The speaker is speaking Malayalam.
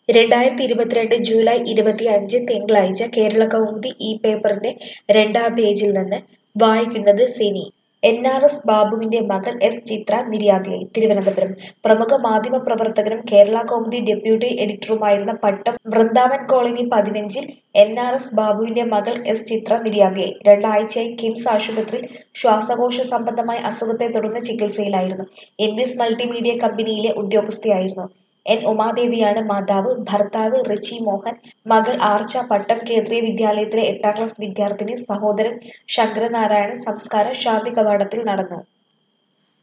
2022 ജൂലൈ 25 തിങ്കളാഴ്ച കേരളകൗമുദി ഈ പേപ്പറിന്റെ രണ്ടാം പേജിൽ നിന്ന് വായിക്കുന്നത് സിനി. NRS ബാബുവിന്റെ മകൾ എസ് ചിത്ര നിര്യാതയായി. തിരുവനന്തപുരം. പ്രമുഖ മാധ്യമപ്രവർത്തകനും കേരള കൗമുദി ഡെപ്യൂട്ടി എഡിറ്ററുമായിരുന്ന പട്ടം വൃന്ദാവൻ കോളനി 15-ൽ NRS ബാബുവിന്റെ മകൾ എസ് ചിത്ര നിര്യാതയായി. രണ്ടാഴ്ചയായി കിംസ് ആശുപത്രിയിൽ ശ്വാസകോശ സംബന്ധമായ അസുഖത്തെ തുടർന്ന് ചികിത്സയിലായിരുന്നു. ഇൻവിസ് മൾട്ടിമീഡിയ കമ്പനിയിലെ ഉദ്യോഗസ്ഥയായിരുന്നു. N ഉമാദേവിയാണ് മാതാവ്. ഭർത്താവ് റിച്ചി മോഹൻ. മകൾ ആർച്ച. പട്ടം കേന്ദ്രീയ വിദ്യാലയത്തിലെ 8ാം ക്ലാസ് വിദ്യാർത്ഥിനി. സഹോദരൻ ശങ്കരനാരായണൻ. സംസ്കാരം ശാന്തി കവാടത്തിൽ നടന്നു.